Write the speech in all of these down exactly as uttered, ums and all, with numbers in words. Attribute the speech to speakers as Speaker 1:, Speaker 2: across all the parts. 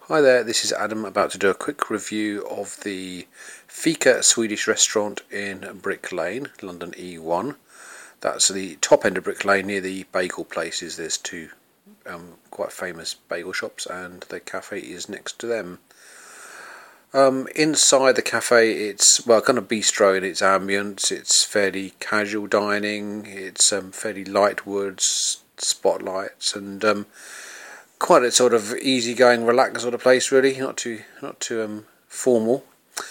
Speaker 1: Hi there, this is Adam, about to do a quick review of the Fika Swedish restaurant in Brick Lane, London E one. That's the top end of Brick Lane near the bagel places. There's two um, quite famous bagel shops and the cafe is next to them. Um, inside the cafe, it's well kind of bistro in its ambience. It's fairly casual dining. It's um, fairly light woods, spotlights, and um, quite a sort of easygoing, relaxed sort of place. Really, not too not too um, formal.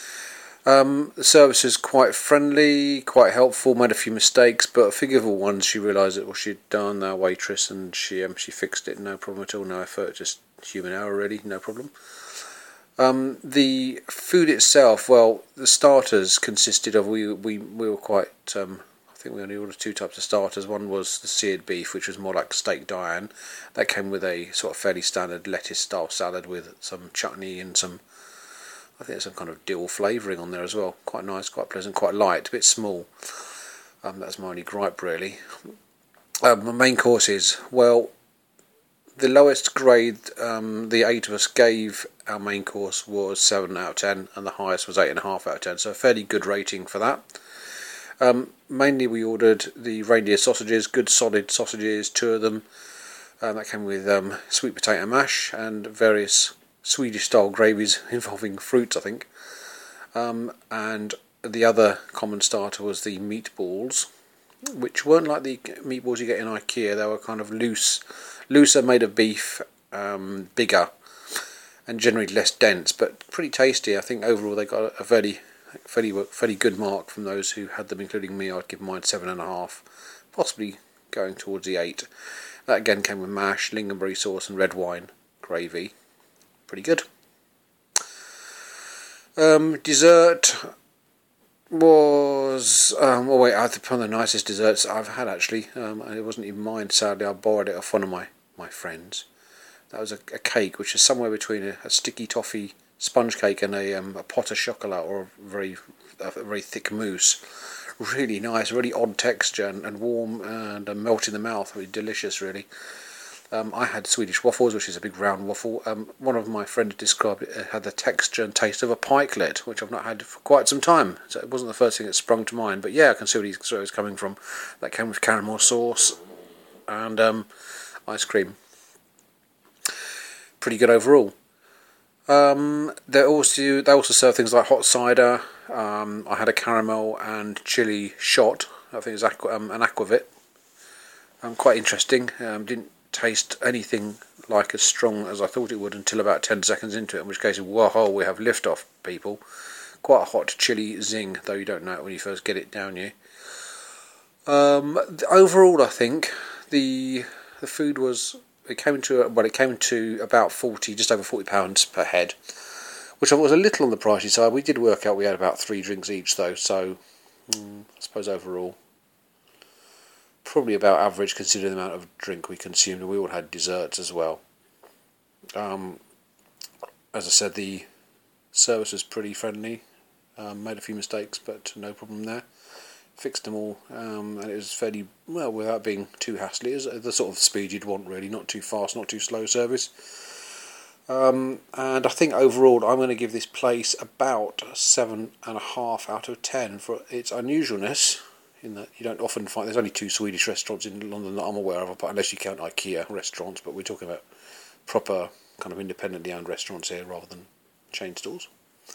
Speaker 1: Um, the service is quite friendly, quite helpful. Made a few mistakes, but forgivable ones. She realised that what she'd done, the waitress, and she um, she fixed it. No problem at all. No effort, just human error. Really, no problem. Um, the food itself, well, the starters consisted of we we we were quite. Um, I think we only ordered two types of starters. One was the seared beef, which was more like steak Diane. That came with a sort of fairly standard lettuce-style salad with some chutney and some, I think, some kind of dill flavouring on there as well. Quite nice, quite pleasant, quite light, a bit small. Um, that's my only gripe really. Um, my main courses, well, the lowest grade um, the eight of us gave our main course was seven out of ten, and the highest was eight and a half out of ten. So a fairly good rating for that. Um, mainly we ordered the reindeer sausages, good solid sausages, two of them. Um, that came with um, sweet potato mash and various Swedish style gravies involving fruits, I think. Um, and the other common starter was the meatballs, which weren't like the meatballs you get in IKEA. They were kind of loose, looser, made of beef, um, bigger, and generally less dense, but pretty tasty. I think overall they got a fairly, fairly, fairly good mark from those who had them, including me. I'd give mine seven and a half, possibly going towards the eight. That again came with mash, lingonberry sauce, and red wine gravy. Pretty good. Um, dessert was um, oh wait, I think one of the nicest desserts I've had actually. Um, it wasn't even mine, sadly. I borrowed it off one of my, my friends. That was a, a cake which is somewhere between a, a sticky toffee sponge cake and a, um, a pot of chocolat, or a very a very thick mousse. Really nice, really odd texture and, and warm and uh, melt in the mouth. Really delicious, really. Um, I had Swedish waffles, which is a big round waffle. Um, one of my friends described it uh, had the texture and taste of a pikelet, which I've not had for quite some time. So it wasn't the first thing that sprung to mind. But yeah, I can see where he's, where he's coming from. That came with caramel sauce and um, ice cream. Pretty good overall. Um, they also they also serve things like hot cider. Um, I had a caramel and chili shot. I think it's aqua, um, an aquavit. Um, quite interesting. Um, didn't taste anything like as strong as I thought it would until about ten seconds into it, in which case, whoa, we have liftoff, people. Quite a hot chili zing, though you don't know it when you first get it down you. Um, overall, I think the the food was it came to well, it came to about forty, just over forty pounds per head, which was a little on the pricey side. We did work out we had about three drinks each, though, so mm, I suppose overall probably about average considering the amount of drink we consumed, and we all had desserts as well. Um, as I said, the service was pretty friendly. Um, made a few mistakes, but no problem there. Fixed them all, um, and it was fairly well without being too hassly. It was the sort of speed you'd want, really, not too fast, not too slow service. Um, and I think overall, I'm going to give this place about seven and a half out of ten for its unusualness. In that you don't often find, there's only two Swedish restaurants in London that I'm aware of, unless you count IKEA restaurants, but we're talking about proper kind of independently owned restaurants here rather than chain stores.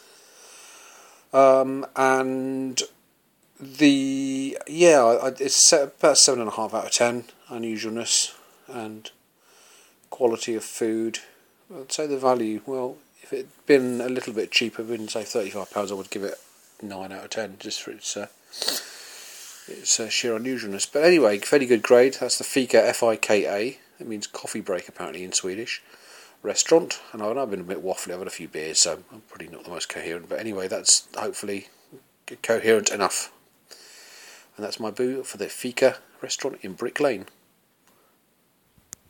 Speaker 1: Um, and the yeah, it's about seven and a half out of ten. Unusualness and quality of food. I'd say the value. Well, if it'd been a little bit cheaper, been say thirty-five pounds, I would give it nine out of ten, just for its. Uh, It's uh, sheer unusualness. But anyway, fairly good grade. That's the Fika, F I K A. That means coffee break, apparently, in Swedish. Restaurant. And I've been a bit waffly. I've had a few beers, so I'm probably not the most coherent. But anyway, that's hopefully coherent enough. And that's my boo for the Fika restaurant in Brick Lane.